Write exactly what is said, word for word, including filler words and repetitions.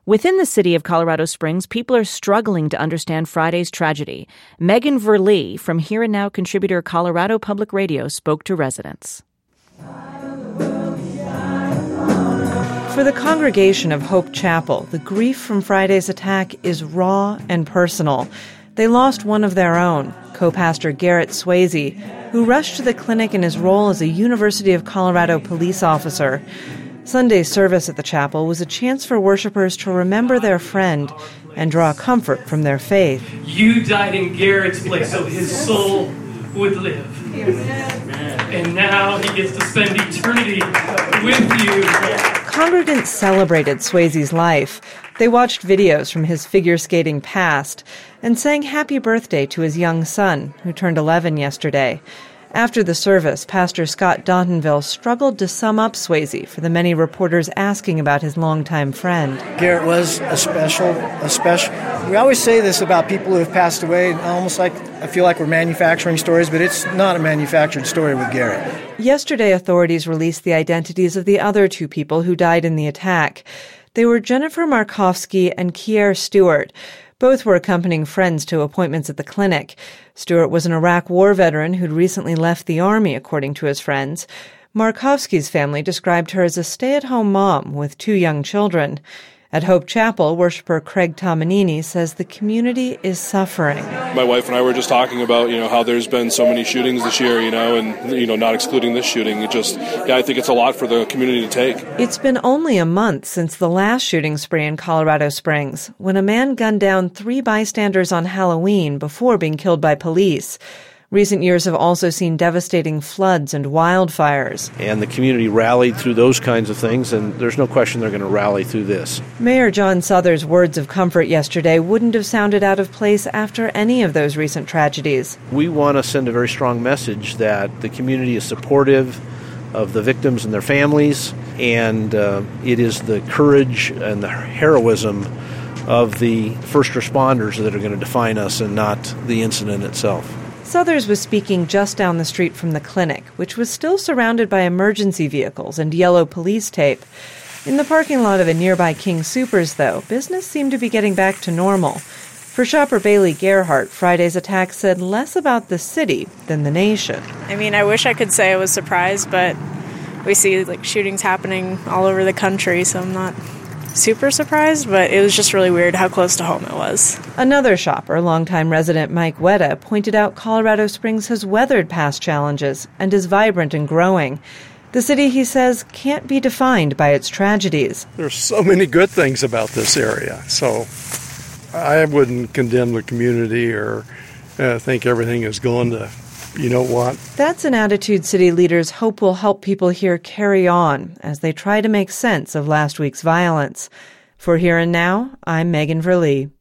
Within the city of Colorado Springs, people are struggling to understand Friday's tragedy. Megan Verlee from Here and Now contributor Colorado Public Radio spoke to residents. For the congregation of Hope Chapel, the grief from Friday's attack is raw and personal. They lost one of their own, co-pastor Garrett Swayze, who rushed to the clinic in his role as a University of Colorado police officer. Sunday's service at the chapel was a chance for worshipers to remember their friend and draw comfort from their faith. You died in Garrett's place so his soul would live. And now he gets to spend eternity with you. Congregants celebrated Swayze's life. They watched videos from his figure skating past and sang happy birthday to his young son, who turned eleven yesterday. After the service, Pastor Scott Dontonville struggled to sum up Swayze for the many reporters asking about his longtime friend. Garrett was a special, a special. We always say this about people who have passed away, almost like I feel like we're manufacturing stories, but it's not a manufactured story with Garrett. Yesterday, authorities released the identities of the other two people who died in the attack. They were Jennifer Markovsky and Kier Stewart. Both were accompanying friends to appointments at the clinic. Stewart was an Iraq war veteran who'd recently left the Army, according to his friends. Markovsky's family described her as a stay-at-home mom with two young children. At Hope Chapel, worshiper Craig Tomanini says the community is suffering. My wife and I were just talking about, you know, how there's been so many shootings this year, you know, and, you know, not excluding this shooting. It just, yeah, I think it's a lot for the community to take. It's been only a month since the last shooting spree in Colorado Springs, when a man gunned down three bystanders on Halloween before being killed by police. Recent years have also seen devastating floods and wildfires. And the community rallied through those kinds of things, and there's no question they're going to rally through this. Mayor John Souther's words of comfort yesterday wouldn't have sounded out of place after any of those recent tragedies. We want to send a very strong message that the community is supportive of the victims and their families, and uh, it is the courage and the heroism of the first responders that are going to define us and not the incident itself. Southers was speaking just down the street from the clinic, which was still surrounded by emergency vehicles and yellow police tape. In the parking lot of a nearby King Soopers, though, business seemed to be getting back to normal. For shopper Bailey Gerhardt, Friday's attack said less about the city than the nation. I mean, I wish I could say I was surprised, but we see like shootings happening all over the country, so I'm not super surprised, but it was just really weird how close to home it was. Another shopper, longtime resident Mike Weta, pointed out Colorado Springs has weathered past challenges and is vibrant and growing. The city, he says, can't be defined by its tragedies. There's so many good things about this area, so I wouldn't condemn the community or uh, think everything is going to you know what. That's an attitude city leaders hope will help people here carry on as they try to make sense of last week's violence. For Here and Now, I'm Megan Verlee.